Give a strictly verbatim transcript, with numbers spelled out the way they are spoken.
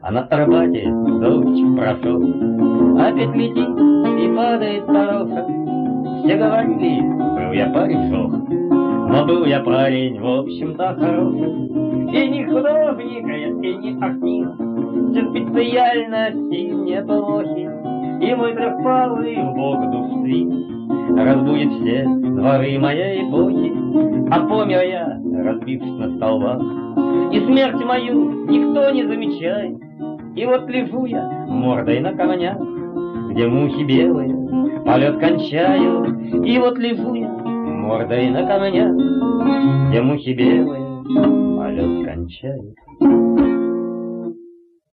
А на Арбате дождь прошел, опять летит и падает пороха. Все говорили, был я парень жох, но был я парень, в общем-то, хороший. И не художник, и не артист, все специальности неплохи. И мой трехпалый в бок души разбудит все дворы моей эпохи. А помер я, разбившись на столбах, и смерть мою никто не замечает. И вот лежу я мордой на камнях, где мухи белые полет кончают. И вот лежу я мордой на камнях, где мухи белые полет кончают.